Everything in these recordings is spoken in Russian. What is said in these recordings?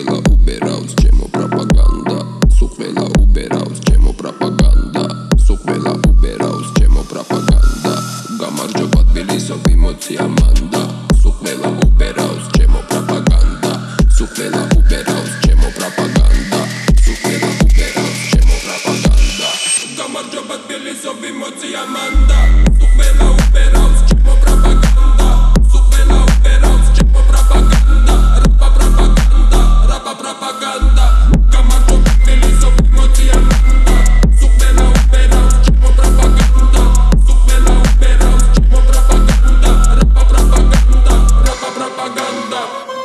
вела убирал, с чему пропаганда. Сук вела убирал, с чему пропаганда. Сук вела убирал, с чему пропаганда. Гамарджо под Тбилисом эмоции Аманда. Сук вела убирал, с чему пропаганда. Сук вела убирал, с чему пропаганда. Сук вела убирал, с чему пропаганда. Гамарджо под Тбилисом эмоции Аманда. Сук вела убирал, с чему пропаганда. Сук вела убирал, с чему пропаганда. Рапа пропаганда, рапа пропаганда. Гамарджо под Тбилисом эмоции Аманда. Сук вела убирал, с чему пропаганда. Сук вела убирал, с чему пропаганда. Рапа пропаганда, рапа пропаганда.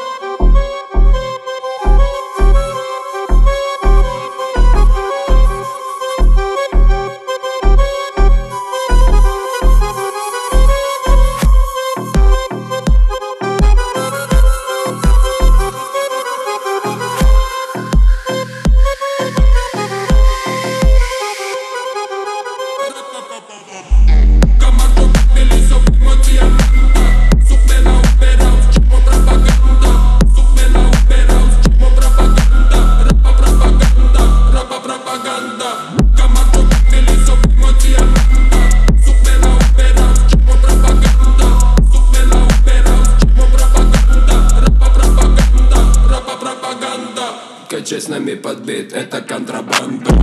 Гамарджо под Тбилисом эмоции Аманда. Сук вела убирал, с чему пропаганда. Сук вела убирал, с чему пропаганда. Рапа пропаганда, рапа пропаганда. Гамарджо под Тбилисом эмоции Аманда. Сук вела убирал, с чему пропаганда. Сук вела убирал, с чему пропаганда. Рапа пропаганда, рапа пропаганда. Качай с нами подбит, это контрабанда.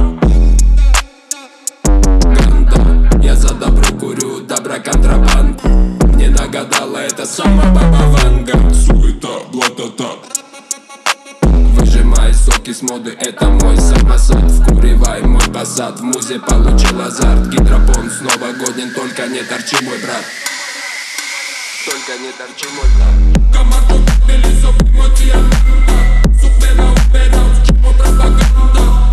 Я за добро курю, добра контрабанд. Мне нагадала это сама баба Ванга. Суета, блатата. Выжимай соки с моды, это мой самосад. Вкуривай мой посад, в музе получил азарт. Гидропон снова годен, только не торчи, мой брат. Только не торчи, мой брат. Гамарджо под Тбилисом эмоции Аманда. Сук вела убирал, с чему пропаганда.